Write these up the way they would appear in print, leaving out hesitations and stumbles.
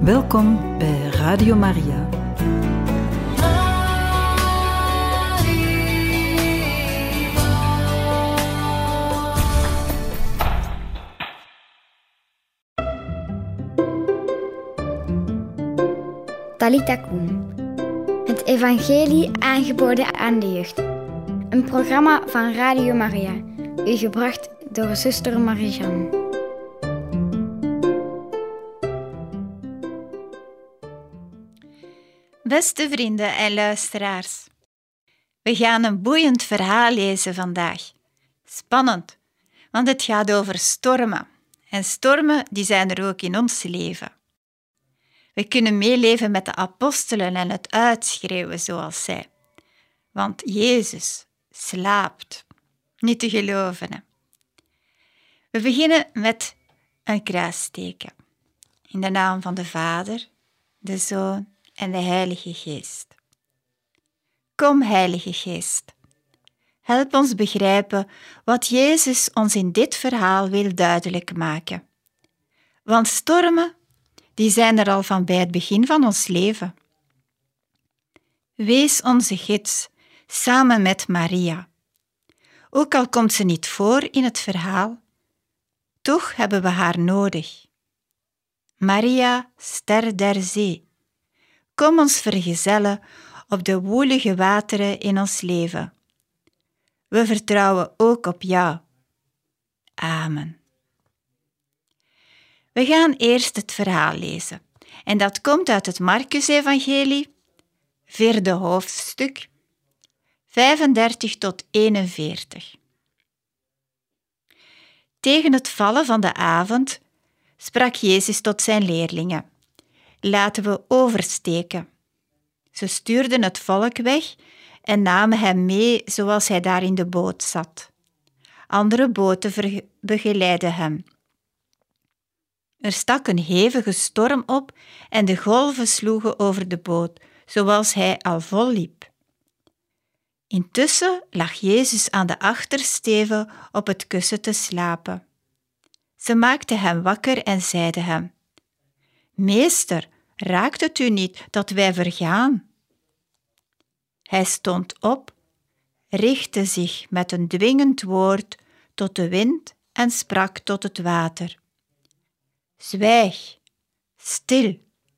Welkom bij Radio Maria. Talita Kum. Het evangelie aangeboden aan de jeugd. Een programma van Radio Maria. U gebracht door zuster Marie-Jeanne. Beste vrienden en luisteraars, we gaan een boeiend verhaal lezen vandaag. Spannend, want het gaat over stormen. En stormen die zijn er ook in ons leven. We kunnen meeleven met de apostelen en het uitschreeuwen zoals zij. Want Jezus slaapt. Niet te geloven. Hè? We beginnen met een kruisteken. In de naam van de Vader, de Zoon en de Heilige Geest. Kom, Heilige Geest. Help ons begrijpen wat Jezus ons in dit verhaal wil duidelijk maken. Want stormen, die zijn er al van bij het begin van ons leven. Wees onze gids, samen met Maria. Ook al komt ze niet voor in het verhaal, toch hebben we haar nodig. Maria, ster der zee, kom ons vergezellen op de woelige wateren in ons leven. We vertrouwen ook op jou. Amen. We gaan eerst het verhaal lezen. En dat komt uit het Marcus-evangelie, 4e hoofdstuk, 35 tot 41. Tegen het vallen van de avond sprak Jezus tot zijn leerlingen: laten we oversteken. Ze stuurden het volk weg en namen hem mee zoals hij daar in de boot zat. Andere boten begeleidden hem. Er stak een hevige storm op en de golven sloegen over de boot, zoals hij al vol liep. Intussen lag Jezus aan de achtersteven op het kussen te slapen. Ze maakten hem wakker en zeiden hem: Meester, raakt het u niet dat wij vergaan? Hij stond op, richtte zich met een dwingend woord tot de wind en sprak tot het water: Zwijg, stil.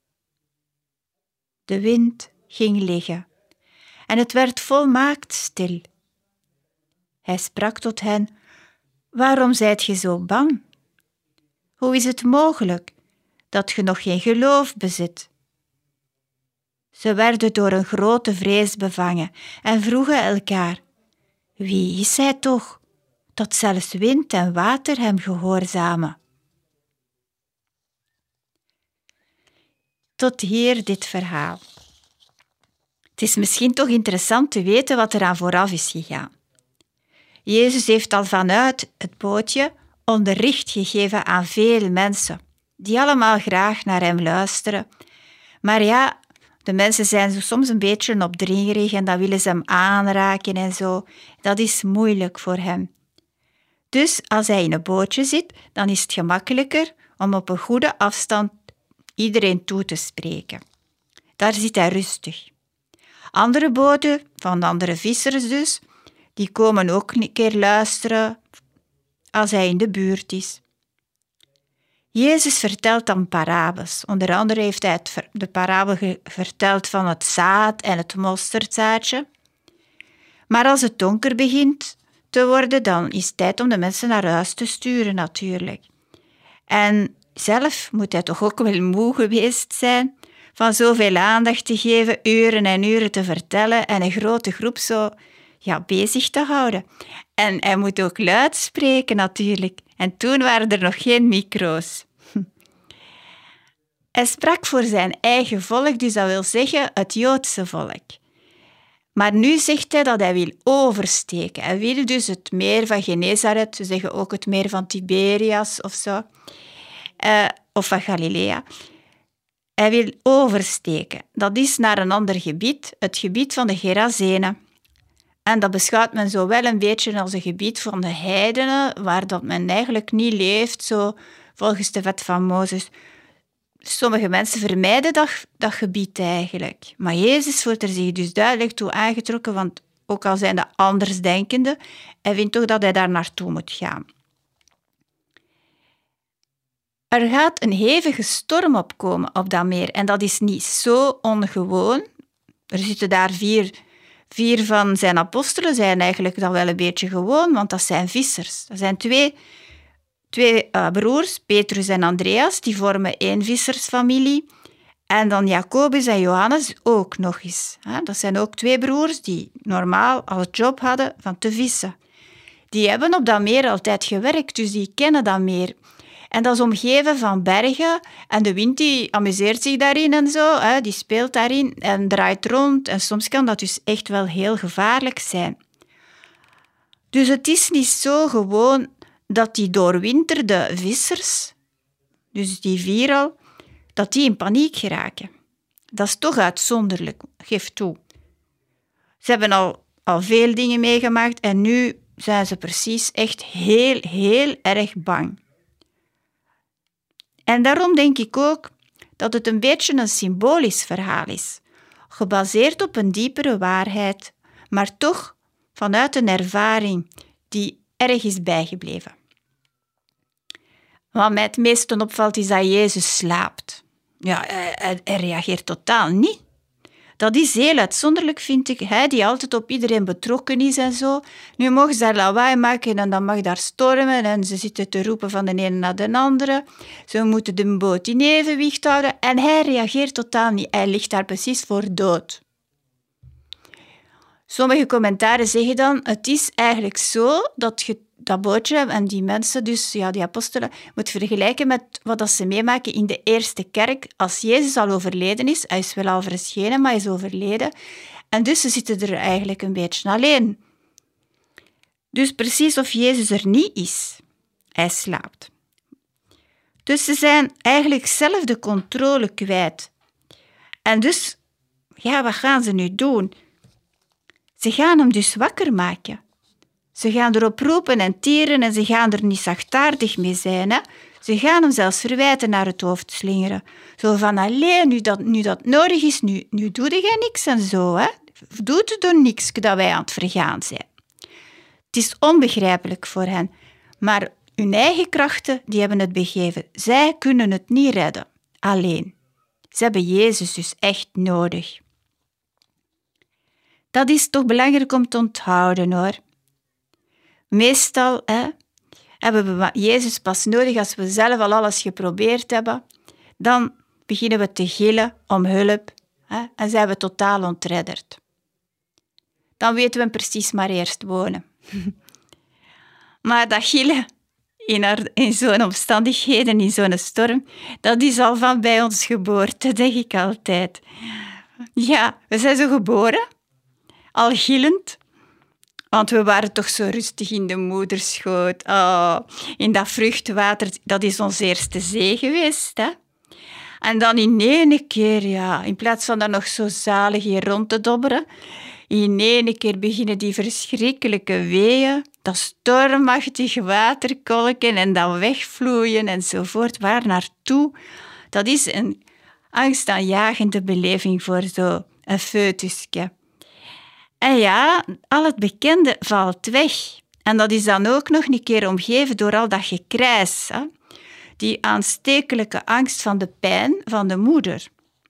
De wind ging liggen en het werd volmaakt stil. Hij sprak tot hen: Waarom zijt ge zo bang? Hoe is het mogelijk dat ge nog geen geloof bezit? Ze werden door een grote vrees bevangen en vroegen elkaar: Wie is hij toch, dat zelfs wind en water hem gehoorzamen? Tot hier dit verhaal. Het is misschien toch interessant te weten wat er aan vooraf is gegaan. Jezus heeft al vanuit het bootje onderricht gegeven aan veel mensen, die allemaal graag naar hem luisteren. Maar ja, de mensen zijn soms een beetje opdringerig en dan willen ze hem aanraken en zo. Dat is moeilijk voor hem. Dus als hij in een bootje zit, dan is het gemakkelijker om op een goede afstand iedereen toe te spreken. Daar zit hij rustig. Andere boten, van andere vissers dus, die komen ook een keer luisteren als hij in de buurt is. Jezus vertelt dan parabels. Onder andere heeft hij de parabel verteld van het zaad en het mosterdzaadje. Maar als het donker begint te worden, dan is het tijd om de mensen naar huis te sturen natuurlijk. En zelf moet hij toch ook wel moe geweest zijn van zoveel aandacht te geven, uren en uren te vertellen en een grote groep zo bezig te houden. En hij moet ook luid spreken natuurlijk. En toen waren er nog geen micro's. Hij sprak voor zijn eigen volk, dus dat wil zeggen het Joodse volk. Maar nu zegt hij dat hij wil oversteken. Hij wil dus het meer van Genesaret, we zeggen ook het meer van Tiberias of zo, of van Galilea. Hij wil oversteken. Dat is naar een ander gebied, het gebied van de Gerazenen. En dat beschouwt men zo wel een beetje als een gebied van de heidenen, waar dat men eigenlijk niet leeft, zo volgens de wet van Mozes. sommige mensen vermijden dat gebied eigenlijk. Maar Jezus wordt er zich dus duidelijk toe aangetrokken, want ook al zijn de andersdenkenden, hij vindt toch dat hij daar naartoe moet gaan. Er gaat een hevige storm opkomen op dat meer en dat is niet zo ongewoon. Er zitten daar vier van zijn apostelen, zijn eigenlijk dan wel een beetje gewoon, want dat zijn vissers. Dat zijn twee broers, Petrus en Andreas, die vormen één vissersfamilie. En dan Jacobus en Johannes ook nog eens. Dat zijn ook twee broers die normaal als job hadden van te vissen. Die hebben op dat meer altijd gewerkt, dus die kennen dat meer. En dat is omgeven van bergen en de wind die amuseert zich daarin en zo. Die speelt daarin en draait rond. En soms kan dat dus echt wel heel gevaarlijk zijn. Dus het is niet zo gewoon dat die doorwinterde vissers, dus die 4 al, dat die in paniek geraken. Dat is toch uitzonderlijk, geef toe. Ze hebben al veel dingen meegemaakt en nu zijn ze precies echt heel, heel erg bang. En daarom denk ik ook dat het een beetje een symbolisch verhaal is, gebaseerd op een diepere waarheid, maar toch vanuit een ervaring die erg is bijgebleven. Wat mij het meeste opvalt is dat Jezus slaapt. Ja, hij reageert totaal niet. Dat is heel uitzonderlijk, vind ik. Hij die altijd op iedereen betrokken is en zo. Nu mogen ze daar lawaai maken en dan mag daar stormen en ze zitten te roepen van de ene naar de andere. Ze moeten de boot in evenwicht houden en hij reageert totaal niet. Hij ligt daar precies voor dood. Sommige commentaren zeggen dan, het is eigenlijk zo dat je dat bootje en die mensen, dus ja, die apostelen, moet vergelijken met wat ze meemaken in de eerste kerk als Jezus al overleden is. Hij is wel al verschenen, maar hij is overleden. En dus ze zitten er eigenlijk een beetje alleen. Dus precies of Jezus er niet is. Hij slaapt. Dus ze zijn eigenlijk zelf de controle kwijt. En dus, ja, wat gaan ze nu doen? Ze gaan hem dus wakker maken. Ze gaan erop roepen en tieren en ze gaan er niet zachtaardig mee zijn. Hè? Ze gaan hem zelfs verwijten naar het hoofd slingeren. Zo van, alleen nu dat nodig is, nu doe jij niks en zo. Hè? Doet het door niks dat wij aan het vergaan zijn. Het is onbegrijpelijk voor hen. Maar hun eigen krachten, die hebben het begeven. Zij kunnen het niet redden. Alleen. Ze hebben Jezus dus echt nodig. Dat is toch belangrijk om te onthouden, hoor. Meestal hebben we Jezus pas nodig als we zelf al alles geprobeerd hebben. Dan beginnen we te gillen om hulp en zijn we totaal ontredderd. Dan weten we precies maar eerst wonen. Maar dat gillen in zo'n omstandigheden, in zo'n storm, dat is al van bij ons geboorte, denk ik altijd. Ja, we zijn zo geboren, al gillend. Want we waren toch zo rustig in de moederschoot. Oh, in dat vruchtwater, dat is ons eerste zee geweest. Hè? En dan in één keer, ja, in plaats van daar nog zo zalig hier rond te dobberen, in één keer beginnen die verschrikkelijke weeën, dat stormachtige waterkolken en dat wegvloeien enzovoort. Waar naartoe? Dat is een angstaanjagende beleving voor zo'n foetusje. En ja, al het bekende valt weg. En dat is dan ook nog een keer omgeven door al dat gekrijs. Hè? Die aanstekelijke angst van de pijn van de moeder.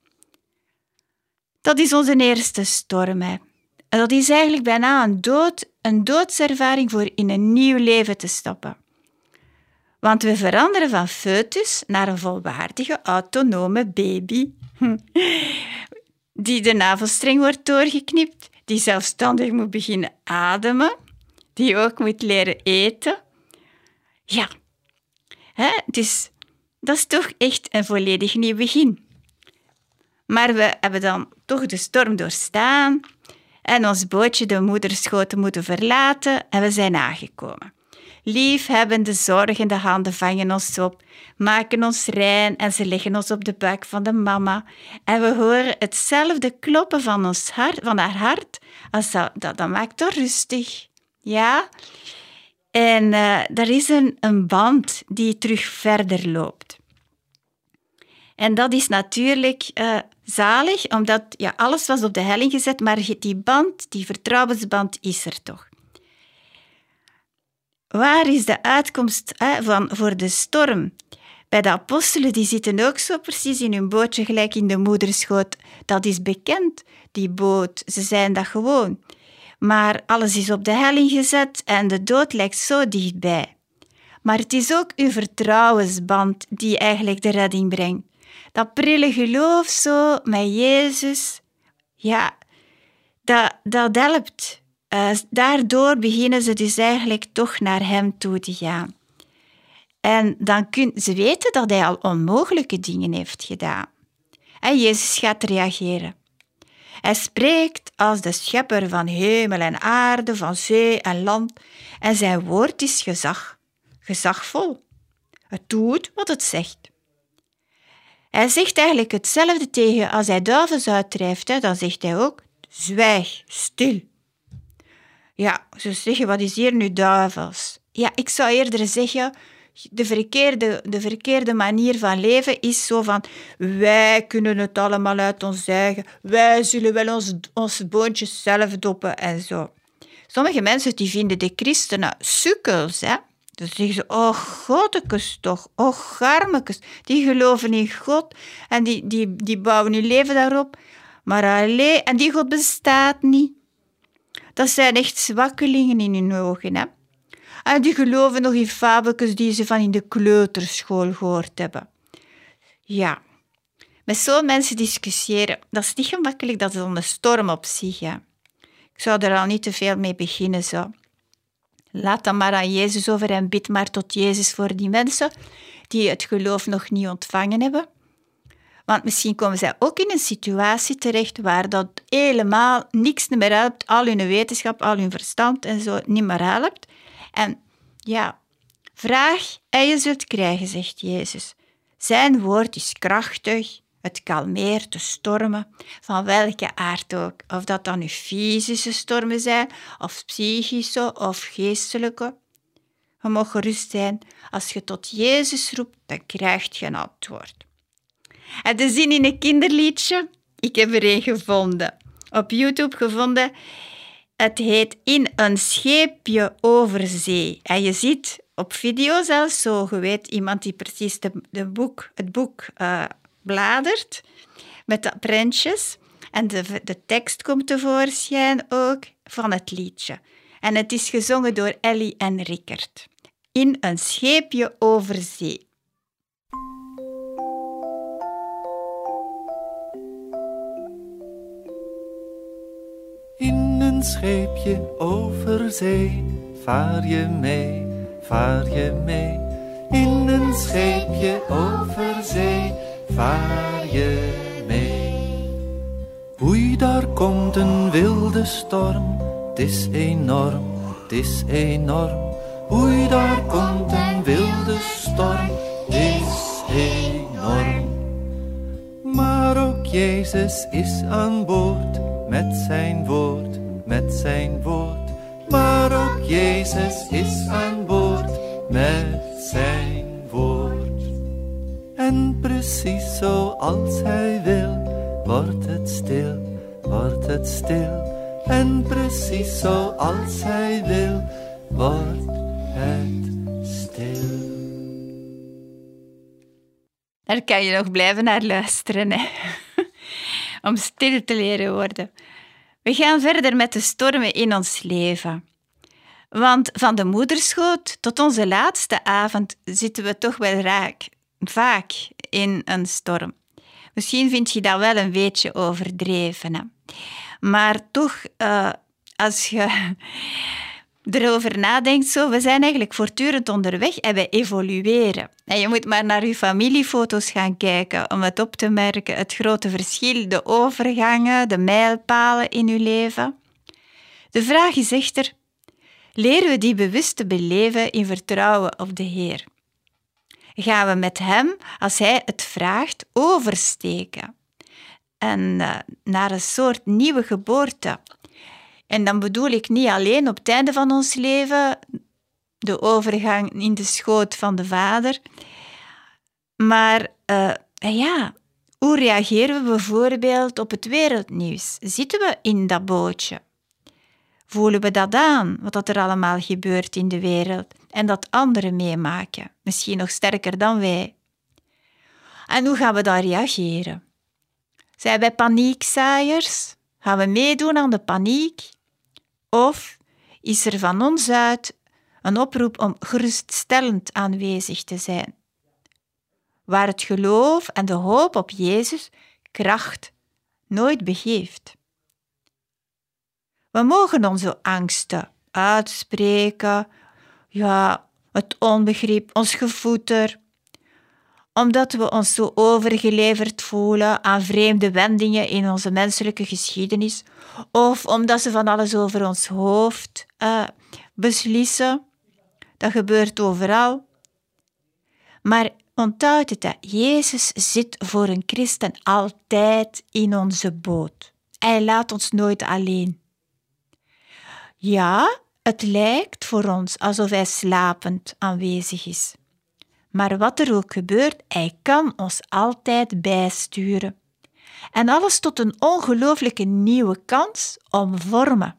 Dat is onze eerste storm. Hè? En dat is eigenlijk bijna een doodservaring voor in een nieuw leven te stappen. Want we veranderen van foetus naar een volwaardige, autonome baby. Die de navelstreng wordt doorgeknipt, die zelfstandig moet beginnen ademen, die ook moet leren eten. Ja, dus dat is toch echt een volledig nieuw begin. Maar we hebben dan toch de storm doorstaan en ons bootje de moederschoot moeten verlaten en we zijn aangekomen. Liefhebbende, zorgende handen vangen ons op, maken ons rein en ze leggen ons op de buik van de mama. En we horen hetzelfde kloppen van ons hart, van haar hart. Als dat maakt ons rustig. Ja? En er is een band die terug verder loopt. En dat is natuurlijk zalig, omdat alles was op de helling gezet, maar die band, die vertrouwensband is er toch. Waar is de uitkomst voor de storm? Bij de apostelen, die zitten ook zo precies in hun bootje, gelijk in de moederschoot. Dat is bekend, die boot. Ze zijn dat gewoon. Maar alles is op de helling gezet en de dood lijkt zo dichtbij. Maar het is ook uw vertrouwensband die eigenlijk de redding brengt. Dat prille geloof zo met Jezus, dat helpt. Daardoor beginnen ze dus eigenlijk toch naar hem toe te gaan. En dan ze weten dat hij al onmogelijke dingen heeft gedaan. En Jezus gaat reageren. Hij spreekt als de schepper van hemel en aarde, van zee en land. En zijn woord is gezagvol. Het doet wat het zegt. Hij zegt eigenlijk hetzelfde tegen als hij duivels uitdrijft. Dan zegt hij ook, zwijg, stil. Ja, ze zeggen, wat is hier nu duivels? Ja, ik zou eerder zeggen, de verkeerde manier van leven is zo van, wij kunnen het allemaal uit ons eigen, wij zullen wel ons boontjes zelf doppen en zo. Sommige mensen die vinden de christenen sukkels, hè. Dan zeggen ze, oh godekes toch, oh garmekes, die geloven in God en die bouwen hun leven daarop. Maar alleen, en die God bestaat niet. Dat zijn echt zwakkelingen in hun ogen, hè. En die geloven nog in fabeltjes die ze van in de kleuterschool gehoord hebben. Ja, met zo'n mensen discussiëren, dat is niet gemakkelijk, dat is een storm op zich. Hè. Ik zou er al niet te veel mee beginnen. Zo. Laat dan maar aan Jezus over en bid maar tot Jezus voor die mensen die het geloof nog niet ontvangen hebben. Want misschien komen zij ook in een situatie terecht waar dat helemaal niks meer helpt, al hun wetenschap, al hun verstand en zo niet meer helpt. En ja, vraag en je zult krijgen, zegt Jezus. Zijn woord is krachtig, het kalmeert de stormen, van welke aard ook. Of dat dan nu fysische stormen zijn, of psychische, of geestelijke. Je mag gerust zijn, als je tot Jezus roept, dan krijg je een antwoord. En de zin in een kinderliedje, ik heb er een gevonden. Op YouTube gevonden. Het heet In een scheepje over zee. En je ziet op video zelfs zo, je weet, iemand die precies het boek bladert met de prentjes. En de tekst komt tevoorschijn ook van het liedje. En het is gezongen door Ellie en Rickert. In een scheepje over zee. In een scheepje over zee, vaar je mee, vaar je mee. In een scheepje over zee, vaar je mee. Oei, daar komt een wilde storm, het is enorm, het is enorm. Oei, daar komt een wilde storm, het is enorm. Maar ook Jezus is aan boord. Met zijn woord, met zijn woord. Maar ook Jezus is aan boord, met zijn woord. En precies zoals hij wil, wordt het stil, wordt het stil. En precies zoals hij wil, wordt het stil. Daar kan je nog blijven naar luisteren, hè. Om stil te leren worden. We gaan verder met de stormen in ons leven. Want van de moederschoot tot onze laatste avond zitten we toch wel vaak in een storm. Misschien vind je dat wel een beetje overdreven. Hè? Maar toch, als je erover nadenkt, we zijn eigenlijk voortdurend onderweg en we evolueren. En je moet maar naar je familiefoto's gaan kijken om het op te merken, het grote verschil, de overgangen, de mijlpalen in je leven. De vraag is echter, leren we die bewust te beleven in vertrouwen op de Heer? Gaan we met Hem, als Hij het vraagt, oversteken en naar een soort nieuwe geboorte? En dan bedoel ik niet alleen op het einde van ons leven de overgang in de schoot van de Vader, maar En ja, hoe reageren we bijvoorbeeld op het wereldnieuws? Zitten we in dat bootje? Voelen we dat aan, wat er allemaal gebeurt in de wereld en dat anderen meemaken, misschien nog sterker dan wij? En hoe gaan we dan reageren? Zijn wij paniekzaaiers? Gaan we meedoen aan de paniek? Of is er van ons uit een oproep om geruststellend aanwezig te zijn, waar het geloof en de hoop op Jezus kracht nooit begeeft? We mogen onze angsten uitspreken, het onbegrip, ons gevoeter, omdat we ons zo overgeleverd voelen aan vreemde wendingen in onze menselijke geschiedenis, of omdat ze van alles over ons hoofd beslissen. Dat gebeurt overal. Maar onthoud het, Jezus zit voor een christen altijd in onze boot. Hij laat ons nooit alleen. Ja, het lijkt voor ons alsof hij slapend aanwezig is. Maar wat er ook gebeurt, hij kan ons altijd bijsturen. En alles tot een ongelooflijke nieuwe kans om vormen.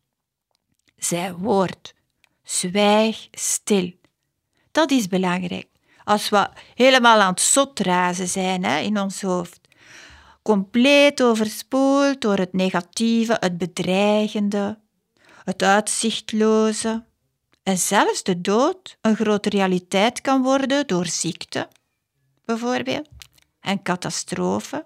Zijn woord. Zwijg stil. Dat is belangrijk. Als we helemaal aan het zotrazen zijn in ons hoofd. Compleet overspoeld door het negatieve, het bedreigende, het uitzichtloze. En zelfs de dood een grote realiteit kan worden door ziekte, bijvoorbeeld, en catastrofen.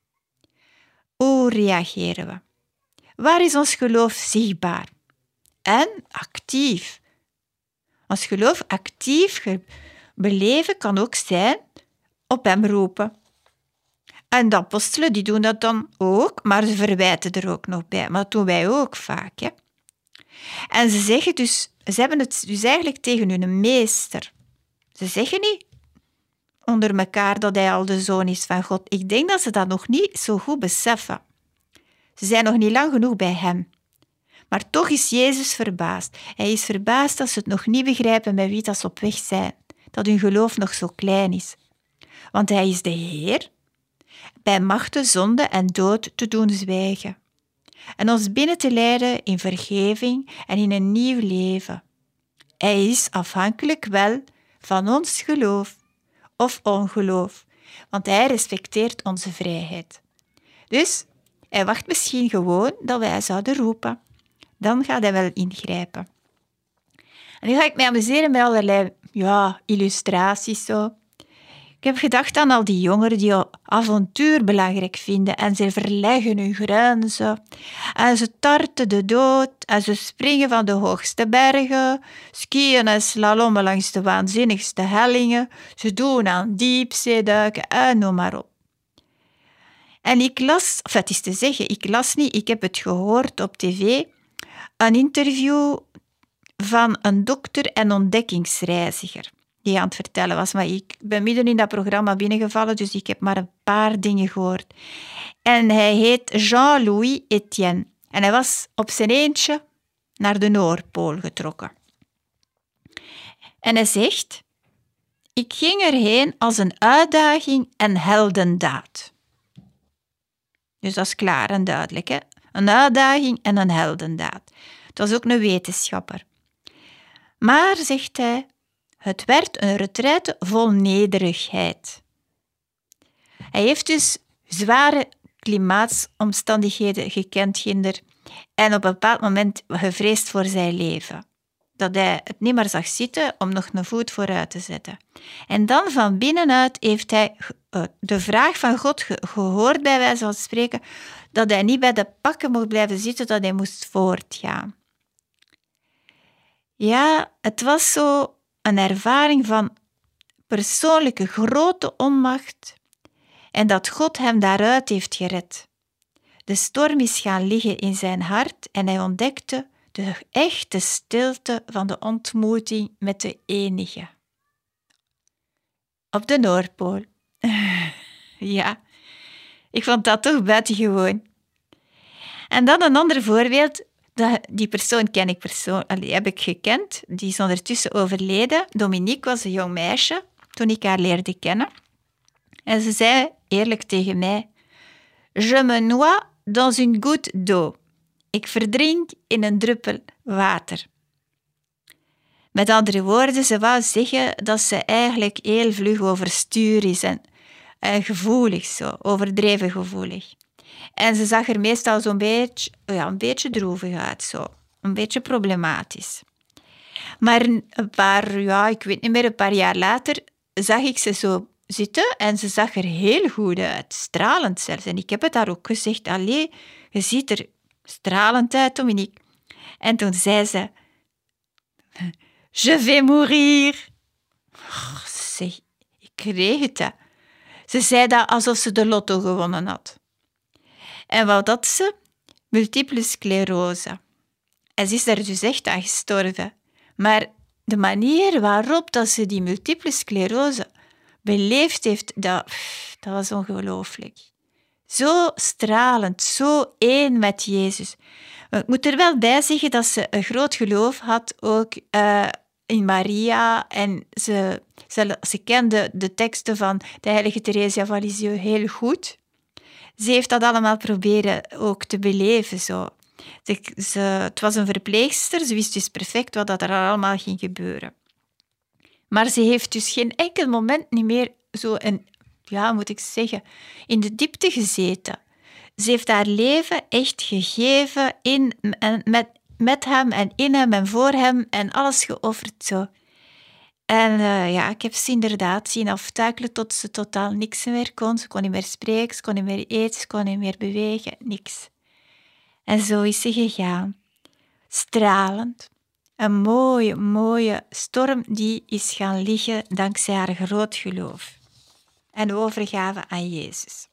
Hoe reageren we? Waar is ons geloof zichtbaar en actief? Ons geloof actief beleven kan ook zijn op hem roepen. En de apostelen die doen dat dan ook, maar ze verwijten er ook nog bij. Maar dat doen wij ook vaak. Hè? En ze hebben het dus eigenlijk tegen hun meester. Ze zeggen niet onder elkaar dat hij al de zoon is van God. Ik denk dat ze dat nog niet zo goed beseffen. Ze zijn nog niet lang genoeg bij hem. Maar toch is Jezus verbaasd. Hij is verbaasd dat ze het nog niet begrijpen met wie dat ze op weg zijn. Dat hun geloof nog zo klein is. Want hij is de Heer, bij machten zonde en dood te doen zwijgen. En ons binnen te leiden in vergeving en in een nieuw leven. Hij is afhankelijk wel van ons geloof of ongeloof, want hij respecteert onze vrijheid. Dus hij wacht misschien gewoon dat wij zouden roepen. Dan gaat hij wel ingrijpen. En nu ga ik mij amuseren met allerlei illustraties zo. Ik heb gedacht aan al die jongeren die avontuur belangrijk vinden en ze verleggen hun grenzen en ze tarten de dood en ze springen van de hoogste bergen, skiën en slalommen langs de waanzinnigste hellingen, ze doen aan diepzeeduiken en noem maar op. En ik las niet, ik heb het gehoord op tv, een interview van een dokter en ontdekkingsreiziger die aan het vertellen was. Maar ik ben midden in dat programma binnengevallen, dus ik heb maar een paar dingen gehoord. En hij heet Jean-Louis Etienne. En hij was op zijn eentje naar de Noordpool getrokken. En hij zegt, ik ging erheen als een uitdaging en heldendaad. Dus dat is klaar en duidelijk, hè? Een uitdaging en een heldendaad. Het was ook een wetenschapper. Maar, zegt hij, het werd een retraite vol nederigheid. Hij heeft dus zware klimaatomstandigheden gekend, kinder, en op een bepaald moment gevreesd voor zijn leven. Dat hij het niet meer zag zitten om nog een voet vooruit te zetten. En dan van binnenuit heeft hij de vraag van God gehoord, bij wijze van spreken, dat hij niet bij de pakken mocht blijven zitten, dat hij moest voortgaan. Ja, het was zo een ervaring van persoonlijke grote onmacht en dat God hem daaruit heeft gered. De storm is gaan liggen in zijn hart en hij ontdekte de echte stilte van de ontmoeting met de enige. Op de Noordpool. Ja, ik vond dat toch buitengewoon. En dan een ander voorbeeld. Die persoon heb ik gekend. Die is ondertussen overleden. Dominique was een jong meisje toen ik haar leerde kennen. En ze zei eerlijk tegen mij, je me noie dans une goutte d'eau. Ik verdrink in een druppel water. Met andere woorden, ze wou zeggen dat ze eigenlijk heel vlug overstuur is en gevoelig, zo, overdreven gevoelig. En ze zag er meestal zo'n beetje, een beetje droevig uit, zo. Een beetje problematisch. Maar een paar jaar later zag ik ze zo zitten en ze zag er heel goed uit, stralend zelfs. En ik heb het haar ook gezegd, allee, je ziet er stralend uit, Dominique. En toen zei ze, je vais mourir. Oh, zeg, ik kreeg het. Hè. Ze zei dat alsof ze de lotto gewonnen had. En wat had ze? Multiple sclerose. En ze is daar dus echt aan gestorven. Maar de manier waarop dat ze die multiple sclerose beleefd heeft, dat was ongelooflijk. Zo stralend, zo één met Jezus. Ik moet er wel bij zeggen dat ze een groot geloof had, ook in Maria. En ze kende de teksten van de heilige Theresia van Lisieux heel goed. Ze heeft dat allemaal proberen ook te beleven. Zo. Het was een verpleegster, ze wist dus perfect wat er allemaal ging gebeuren. Maar ze heeft dus geen enkel moment niet meer zo in de diepte gezeten. Ze heeft haar leven echt gegeven met hem en in hem en voor hem en alles geofferd zo. En ik heb ze inderdaad zien aftakelen tot ze totaal niks meer kon. Ze kon niet meer spreken, ze kon niet meer eten, ze kon niet meer bewegen, niks. En zo is ze gegaan. Stralend. Een mooie, mooie storm die is gaan liggen dankzij haar groot geloof. En overgave aan Jezus.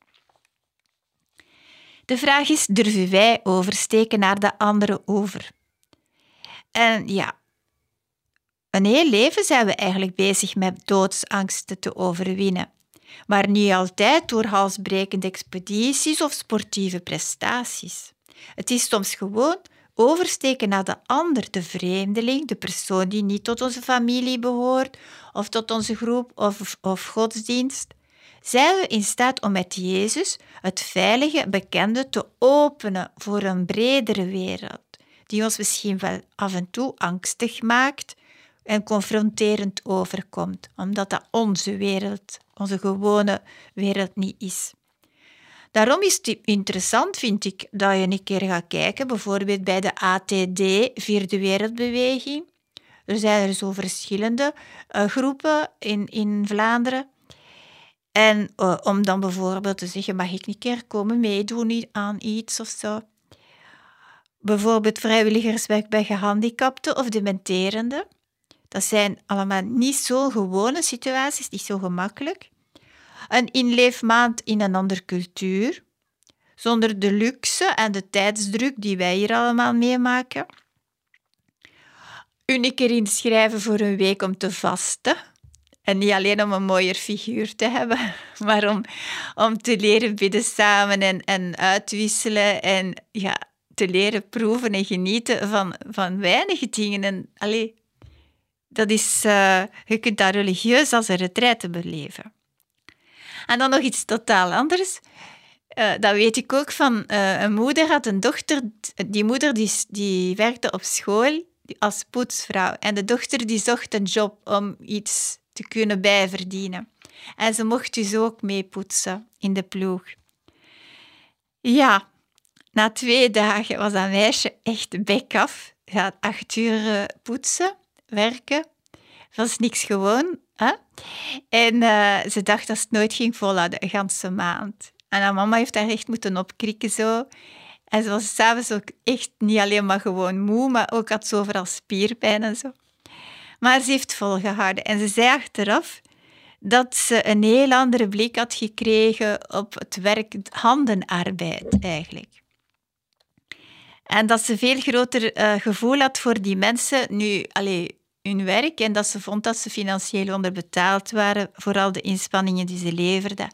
De vraag is, durven wij oversteken naar de andere oever? En ja, een heel leven zijn we eigenlijk bezig met doodsangsten te overwinnen. Maar niet altijd door halsbrekende expedities of sportieve prestaties. Het is soms gewoon oversteken naar de ander, de vreemdeling, de persoon die niet tot onze familie behoort of tot onze groep of godsdienst. Zijn we in staat om met Jezus het veilige, bekende te openen voor een bredere wereld, die ons misschien wel af en toe angstig maakt en confronterend overkomt, omdat dat onze wereld, onze gewone wereld niet is. Daarom is het interessant, vind ik, dat je een keer gaat kijken, bijvoorbeeld bij de ATD, Vierde Wereldbeweging. Er zijn er zo verschillende groepen in Vlaanderen. En om dan bijvoorbeeld te zeggen, mag ik een keer komen meedoen aan iets of zo. Bijvoorbeeld vrijwilligerswerk bij gehandicapten of dementerenden. Dat zijn allemaal niet zo gewone situaties, niet zo gemakkelijk. Een inleefmaand in een andere cultuur, zonder de luxe en de tijdsdruk die wij hier allemaal meemaken. Een keer inschrijven voor een week om te vasten. En niet alleen om een mooier figuur te hebben, maar om te leren bidden samen en uitwisselen en te leren proeven en genieten van weinig dingen. En, dat is, je kunt dat religieus als een retraite beleven. En dan nog iets totaal anders. Dat weet ik ook van een moeder had een dochter. Die moeder die werkte op school als poetsvrouw. En de dochter die zocht een job om iets te kunnen bijverdienen. En ze mocht dus ook meepoetsen in de ploeg. Ja, na 2 dagen was dat meisje echt bek af. Ze had 8 uur poetsen, werken. Dat was niks gewoon. Hè? En ze dacht dat ze het nooit ging volhouden, een ganse maand. En haar mama heeft haar echt moeten opkrikken zo. En ze was 's avonds ook echt niet alleen maar gewoon moe, maar ook had ze overal spierpijn en zo. Maar ze heeft volgehouden. En ze zei achteraf dat ze een heel andere blik had gekregen op het werk, handenarbeid eigenlijk. En dat ze veel groter gevoel had voor die mensen nu, hun werk, en dat ze vond dat ze financieel onderbetaald waren voor al de inspanningen die ze leverden.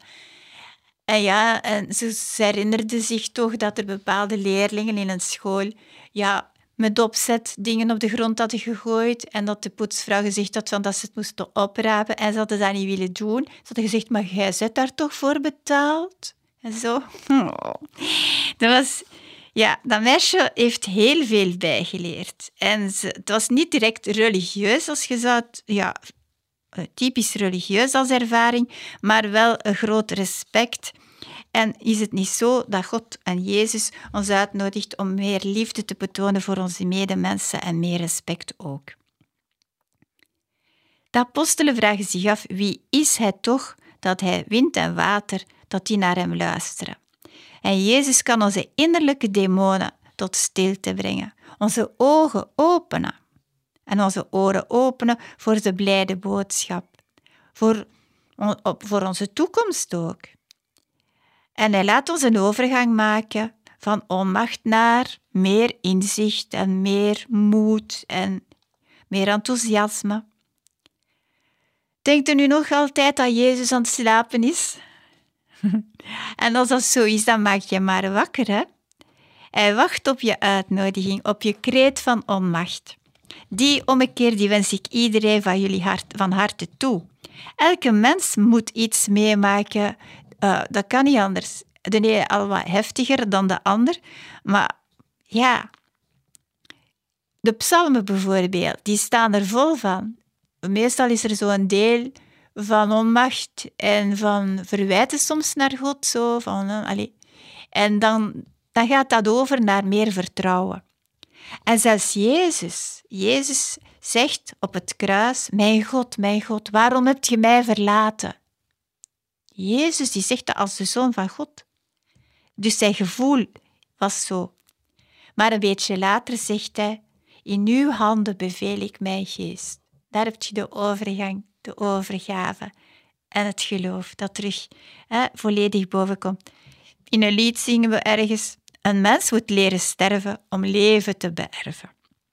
En ze herinnerde zich toch dat er bepaalde leerlingen in een school met opzet dingen op de grond hadden gegooid en dat de poetsvrouw gezegd had dat ze het moesten oprapen en ze hadden dat niet willen doen. Ze hadden gezegd, maar jij bent daar toch voor betaald? En zo. Dat meisje heeft heel veel bijgeleerd. En het was niet direct religieus, als je zou typisch religieus als ervaring, maar wel een groot respect. En is het niet zo dat God en Jezus ons uitnodigt om meer liefde te betonen voor onze medemensen en meer respect ook? De apostelen vragen zich af, wie is hij toch dat hij wind en water, dat die naar hem luisteren? En Jezus kan onze innerlijke demonen tot stilte brengen, onze ogen openen en onze oren openen voor de blijde boodschap, voor onze toekomst ook. En hij laat ons een overgang maken van onmacht naar meer inzicht en meer moed en meer enthousiasme. Denkt u nu nog altijd dat Jezus aan het slapen is? En als dat zo is, dan maak je maar wakker, hè? Hij wacht op je uitnodiging, op je kreet van onmacht. Die ommekeer die wens ik iedereen van jullie van harte toe. Elke mens moet iets meemaken. Dat kan niet anders. De ene al wat heftiger dan de ander. Maar ja, de psalmen bijvoorbeeld, die staan er vol van. Meestal is er zo'n deel van onmacht en van verwijten soms naar God. Zo, En dan gaat dat over naar meer vertrouwen. En zelfs Jezus zegt op het kruis, mijn God, waarom hebt je mij verlaten? Jezus die zegt dat als de Zoon van God. Dus zijn gevoel was zo. Maar een beetje later zegt hij, in uw handen beveel ik mijn geest. Daar heb je de overgang, de overgave en het geloof dat terug volledig bovenkomt. In een lied zingen we ergens, een mens moet leren sterven om leven te beërven.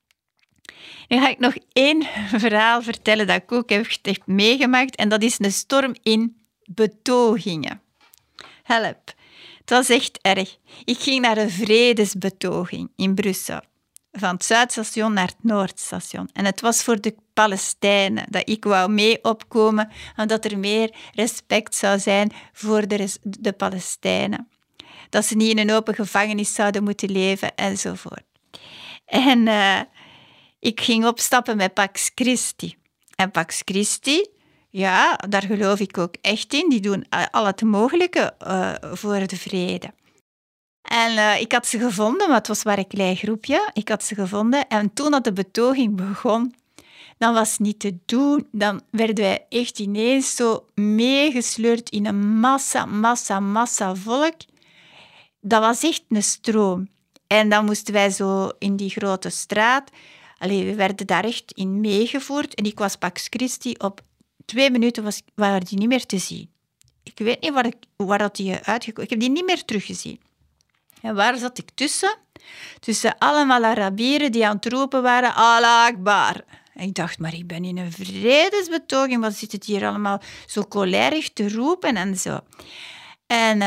Nu ga ik nog 1 verhaal vertellen dat ik ook heb meegemaakt en dat is een storm in betogingen. Help, het was echt erg. Ik ging naar een vredesbetoging in Brussel. Van het Zuidstation naar het Noordstation. En het was voor de Palestijnen dat ik wou mee opkomen, omdat er meer respect zou zijn voor de Palestijnen. Dat ze niet in een open gevangenis zouden moeten leven, enzovoort. En ik ging opstappen met Pax Christi. En Pax Christi, ja, daar geloof ik ook echt in. Die doen al het mogelijke voor de vrede. En ik had ze gevonden, maar het was maar een klein groepje. Ik had ze gevonden en toen dat de betoging begon, dan was het niet te doen. Dan werden wij echt ineens zo meegesleurd in een massa volk. Dat was echt een stroom. En dan moesten wij zo in die grote straat. We werden daar echt in meegevoerd. En ik was Pax Christi. Op 2 minuten waren die niet meer te zien. Ik weet niet waar dat die uitgekomen. Ik heb die niet meer teruggezien. En waar zat ik tussen? Tussen allemaal Arabieren die aan het roepen waren, Allah Akbar. En ik dacht, maar ik ben in een vredesbetoging. Wat zit het hier allemaal zo cholerig te roepen en zo. En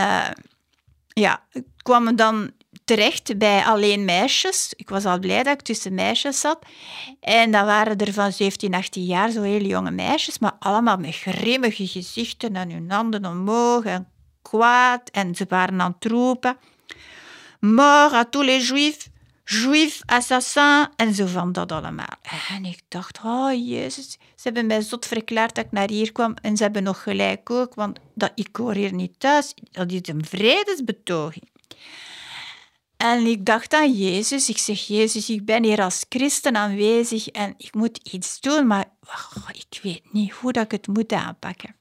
ik kwam dan terecht bij alleen meisjes. Ik was al blij dat ik tussen meisjes zat. En dan waren er van 17, 18 jaar zo heel jonge meisjes, maar allemaal met grimmige gezichten en hun handen omhoog en kwaad. En ze waren aan het roepen. Mort à tous les juifs, assassins, en zo van dat allemaal. En ik dacht, oh Jezus, ze hebben mij zot verklaard dat ik naar hier kwam en ze hebben nog gelijk ook, want ik hoor hier niet thuis. Dat is een vredesbetoging. En ik dacht aan Jezus. Ik zeg, Jezus, ik ben hier als christen aanwezig en ik moet iets doen, maar ik weet niet hoe dat ik het moet aanpakken.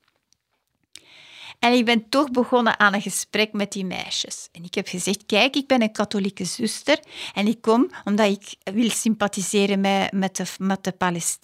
En ik ben toch begonnen aan een gesprek met die meisjes. En ik heb gezegd, kijk, ik ben een katholieke zuster en ik kom omdat ik wil sympathiseren met het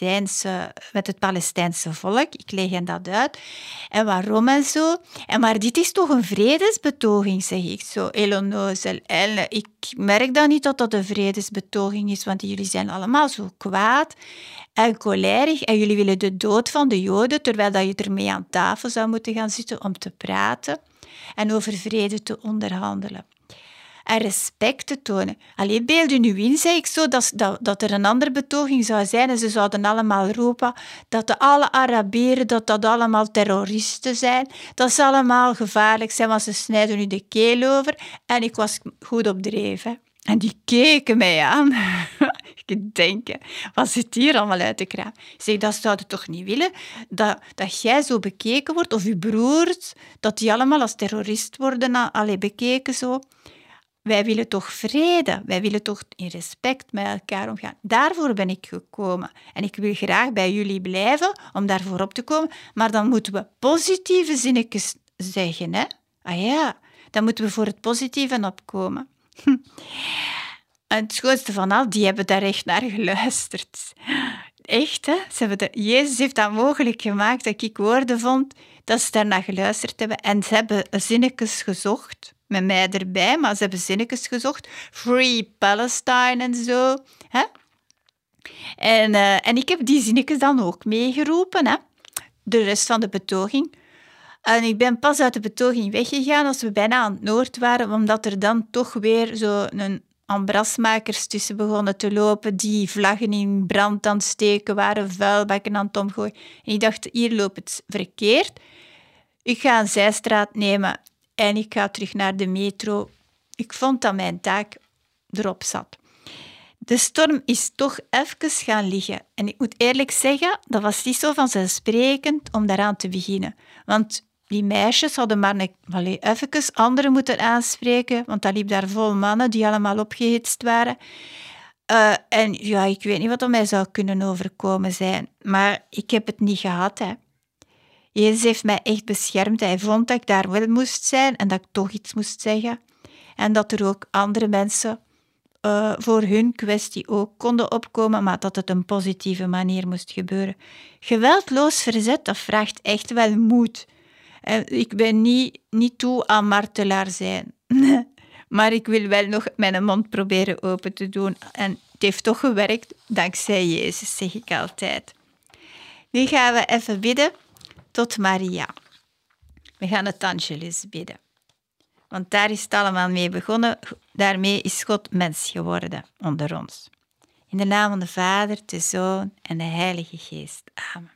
Palestijnse volk. Ik leg hen dat uit. En waarom en zo. Maar dit is toch een vredesbetoging, zeg ik zo, heel onnozel. En ik merk dan niet dat dat een vredesbetoging is, want jullie zijn allemaal zo kwaad en cholerig en jullie willen de dood van de Joden, terwijl dat je ermee aan tafel zou moeten gaan zitten om te praten en over vrede te onderhandelen. en respect te tonen. Allee, beeld u nu in, zei ik zo, dat er een andere betoging zou zijn en ze zouden allemaal roepen dat alle Arabieren, dat allemaal terroristen zijn, dat ze allemaal gevaarlijk zijn, want ze snijden u de keel over. En ik was goed op dreef, hè. En die keken mij aan. Ik denk, wat zit hier allemaal uit de kraam? Ik zeg, dat zouden toch niet willen? Dat jij zo bekeken wordt, of je broers, dat die allemaal als terrorist worden bekeken zo. Wij willen toch vrede? Wij willen toch in respect met elkaar omgaan? Daarvoor ben ik gekomen. En ik wil graag bij jullie blijven om daarvoor op te komen. Maar dan moeten we positieve zinnetjes zeggen, hè? Ah ja, dan moeten we voor het positieve opkomen. En het schoonste van al, die hebben daar echt naar geluisterd. Echt, hè? Jezus heeft dat mogelijk gemaakt dat ik woorden vond, dat ze daar naar geluisterd hebben. En ze hebben zinnetjes gezocht, met mij erbij, maar ze hebben zinnetjes gezocht. Free Palestine en zo. Hè? En ik heb die zinnetjes dan ook meegeroepen, hè? De rest van de betoging. En ik ben pas uit de betoging weggegaan als we bijna aan het noord waren, omdat er dan toch weer zo'n ambrasmakers tussen begonnen te lopen, die vlaggen in brand aan het steken waren, vuilbakken aan het omgooien. En ik dacht, hier loopt het verkeerd. Ik ga een zijstraat nemen en ik ga terug naar de metro. Ik vond dat mijn taak erop zat. De storm is toch even gaan liggen. En ik moet eerlijk zeggen, dat was niet zo vanzelfsprekend om daaraan te beginnen. Want die meisjes hadden maar even anderen moeten aanspreken, want dat liep daar vol mannen die allemaal opgehitst waren. En ja, ik weet niet wat er mij zou kunnen overkomen zijn, maar ik heb het niet gehad, hè. Jezus heeft mij echt beschermd. Hij vond dat ik daar wel moest zijn en dat ik toch iets moest zeggen. En dat er ook andere mensen voor hun kwestie ook konden opkomen, maar dat het op een positieve manier moest gebeuren. Geweldloos verzet, dat vraagt echt wel moed. Ik ben niet toe aan martelaar zijn. Maar ik wil wel nog mijn mond proberen open te doen. En het heeft toch gewerkt, dankzij Jezus, zeg ik altijd. Nu gaan we even bidden tot Maria. We gaan het Angelus bidden. Want daar is het allemaal mee begonnen. Daarmee is God mens geworden onder ons. In de naam van de Vader, de Zoon en de Heilige Geest. Amen.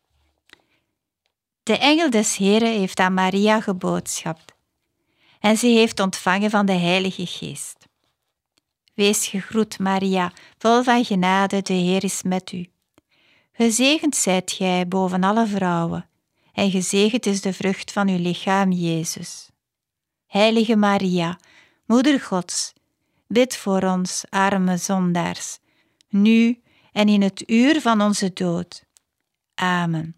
De engel des Heren heeft aan Maria geboodschapt en ze heeft ontvangen van de Heilige Geest. Wees gegroet, Maria, vol van genade, de Heer is met u. Gezegend zijt gij boven alle vrouwen, en gezegend is de vrucht van uw lichaam, Jezus. Heilige Maria, Moeder Gods, bid voor ons, arme zondaars, nu en in het uur van onze dood. Amen.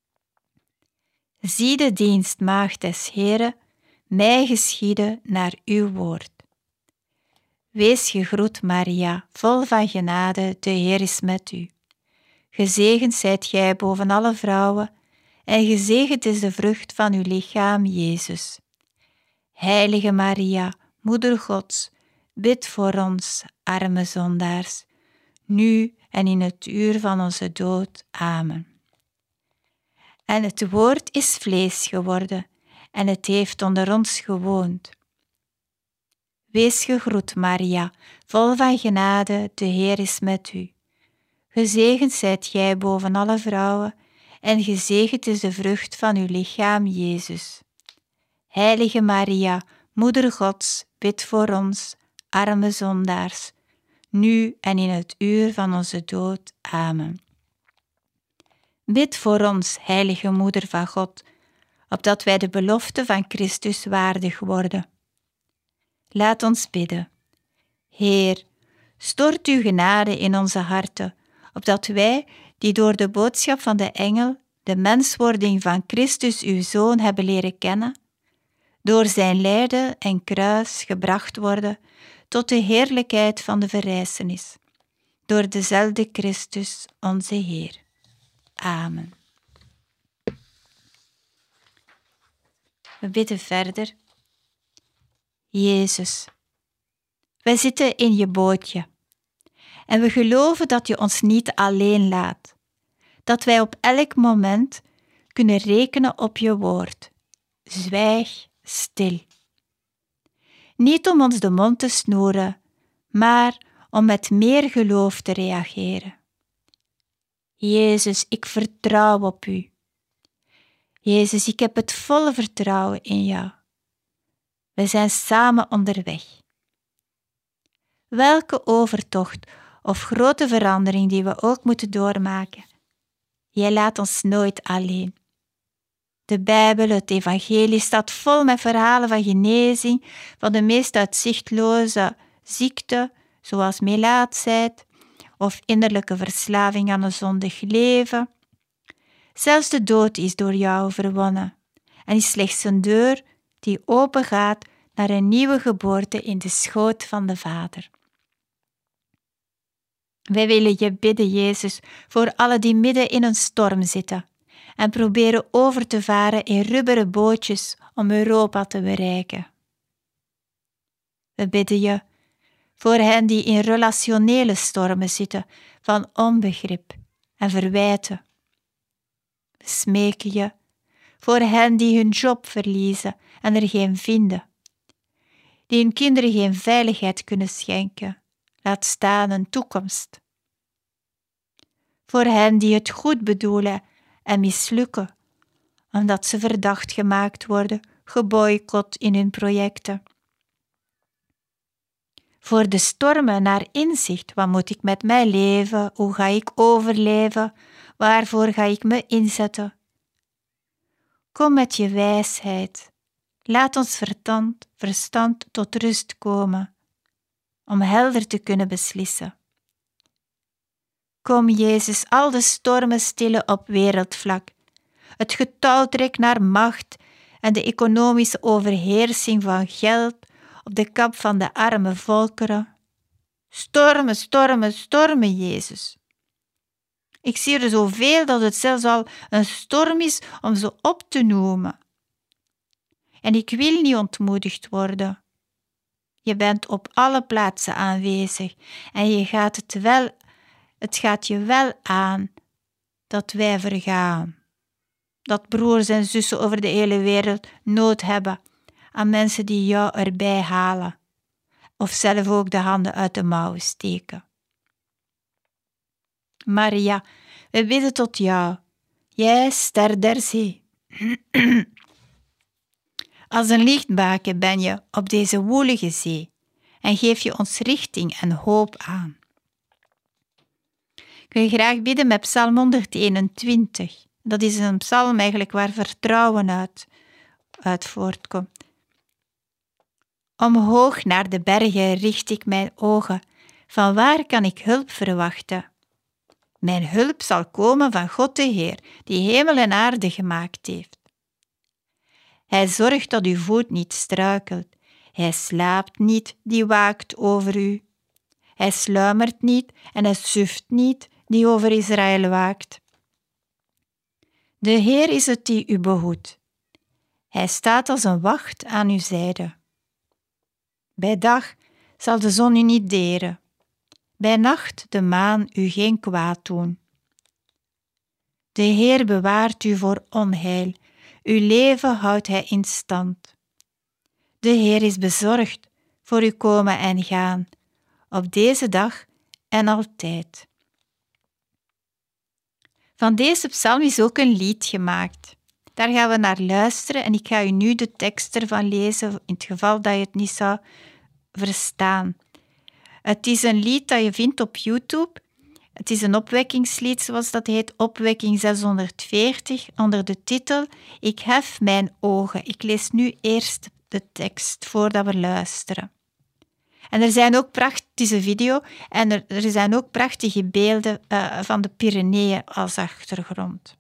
Zie de dienstmaagd des Heren, mij geschieden naar uw woord. Wees gegroet, Maria, vol van genade, de Heer is met u. Gezegend zijt gij boven alle vrouwen, en gezegend is de vrucht van uw lichaam, Jezus. Heilige Maria, Moeder Gods, bid voor ons, arme zondaars, nu en in het uur van onze dood. Amen. En het woord is vlees geworden, en het heeft onder ons gewoond. Wees gegroet, Maria, vol van genade, de Heer is met u. Gezegend zijt gij boven alle vrouwen, en gezegend is de vrucht van uw lichaam, Jezus. Heilige Maria, Moeder Gods, bid voor ons, arme zondaars, nu en in het uur van onze dood. Amen. Bid voor ons, heilige Moeder van God, opdat wij de belofte van Christus waardig worden. Laat ons bidden. Heer, stort uw genade in onze harten, opdat wij, die door de boodschap van de engel de menswording van Christus uw Zoon hebben leren kennen, door zijn lijden en kruis gebracht worden tot de heerlijkheid van de verrijzenis, door dezelfde Christus, onze Heer. Amen. We bidden verder. Jezus, wij zitten in je bootje en we geloven dat je ons niet alleen laat, dat wij op elk moment kunnen rekenen op je woord. Zwijg stil. Niet om ons de mond te snoeren, maar om met meer geloof te reageren. Jezus, ik vertrouw op u. Jezus, ik heb het volle vertrouwen in jou. We zijn samen onderweg. Welke overtocht of grote verandering die we ook moeten doormaken, jij laat ons nooit alleen. De Bijbel, het evangelie, staat vol met verhalen van genezing van de meest uitzichtloze ziekten, zoals melaatsheid of innerlijke verslaving aan een zondig leven. Zelfs de dood is door jou overwonnen en is slechts een deur die opengaat naar een nieuwe geboorte in de schoot van de Vader. Wij willen je bidden, Jezus, voor allen die midden in een storm zitten en proberen over te varen in rubberen bootjes om Europa te bereiken. We bidden je voor hen die in relationele stormen zitten van onbegrip en verwijten. We smeken je voor hen die hun job verliezen en er geen vinden, die hun kinderen geen veiligheid kunnen schenken, laat staan een toekomst. Voor hen die het goed bedoelen en mislukken, omdat ze verdacht gemaakt worden, geboycott in hun projecten. Voor de stormen naar inzicht, wat moet ik met mijn leven, hoe ga ik overleven, waarvoor ga ik me inzetten? Kom met je wijsheid, laat ons verstand tot rust komen, om helder te kunnen beslissen. Kom, Jezus, al de stormen stillen op wereldvlak, het getouwtrek naar macht en de economische overheersing van geld op de kap van de arme volkeren. Stormen, stormen, stormen, Jezus. Ik zie er zoveel dat het zelfs al een storm is om ze op te noemen. En ik wil niet ontmoedigd worden. Je bent op alle plaatsen aanwezig en het gaat je wel aan dat wij vergaan. Dat broers en zussen over de hele wereld nood hebben aan mensen die jou erbij halen of zelf ook de handen uit de mouwen steken. Maria, we bidden tot jou, jij ster der zee. Als een lichtbaken ben je op deze woelige zee en geef je ons richting en hoop aan. Ik wil graag bidden met Psalm 121. Dat is een psalm eigenlijk waar vertrouwen uit voortkomt. Omhoog naar de bergen richt ik mijn ogen. Van waar kan ik hulp verwachten? Mijn hulp zal komen van God de Heer, die hemel en aarde gemaakt heeft. Hij zorgt dat uw voet niet struikelt. Hij slaapt niet, die waakt over u. Hij sluimert niet en hij suft niet, die over Israël waakt. De Heer is het die u behoedt. Hij staat als een wacht aan uw zijde. Bij dag zal de zon u niet deren, bij nacht de maan u geen kwaad doen. De Heer bewaart u voor onheil, uw leven houdt hij in stand. De Heer is bezorgd voor uw komen en gaan, op deze dag en altijd. Van deze psalm is ook een lied gemaakt. Daar gaan we naar luisteren en ik ga u nu de tekst ervan lezen, in het geval dat je het niet zou verstaan. Het is een lied dat je vindt op YouTube. Het is een opwekkingslied, zoals dat heet, Opwekking 640, onder de titel Ik hef mijn ogen. Ik lees nu eerst de tekst voordat we luisteren. En er zijn ook prachtige video en er zijn ook prachtige beelden van de Pyreneeën als achtergrond.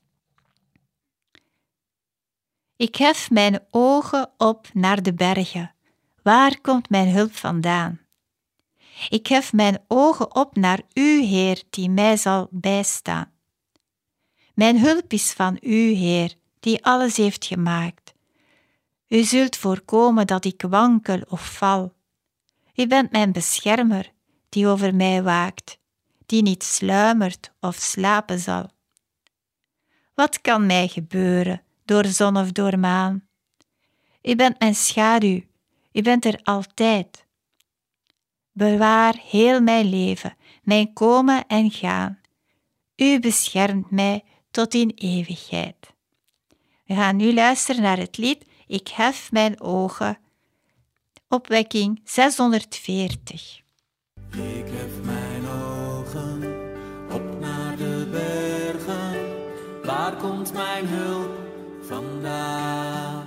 Ik hef mijn ogen op naar de bergen. Waar komt mijn hulp vandaan? Ik hef mijn ogen op naar u, Heer, die mij zal bijstaan. Mijn hulp is van u, Heer, die alles heeft gemaakt. U zult voorkomen dat ik wankel of val. U bent mijn beschermer, die over mij waakt, die niet sluimert of slapen zal. Wat kan mij gebeuren, door zon of door maan? U bent mijn schaduw, U bent er altijd. Bewaar heel mijn leven, mijn komen en gaan. U beschermt mij tot in eeuwigheid. We gaan nu luisteren naar het lied Ik hef mijn ogen. Opwekking 640. Ik hef mijn ogen op naar de bergen. Waar komt mijn hulp vandaan?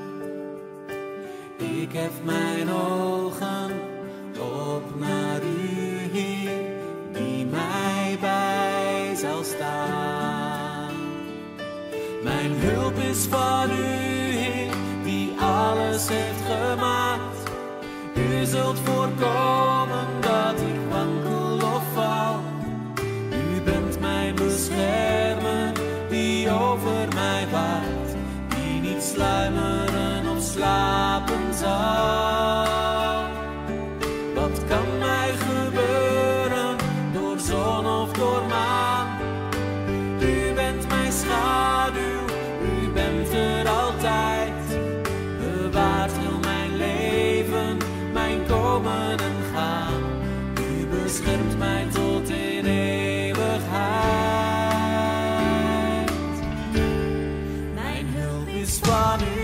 Ik hef mijn ogen op naar u, Heer, die mij bij zal staan. Mijn hulp is van u, Heer, die alles heeft gemaakt. U zult voorkomen dat ik wankel of val. U bent mijn beschermer, die over mij waakt, die niet sluimeren of slapen zal. Wat kan mij gebeuren, door zon of door maan? U bent mijn schaduw, u bent er altijd. Bewaart heel mijn leven, mijn komen en gaan. U beschermt mij tot in eeuwigheid. Mijn hulp is van u.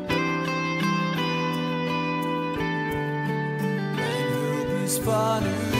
Van u.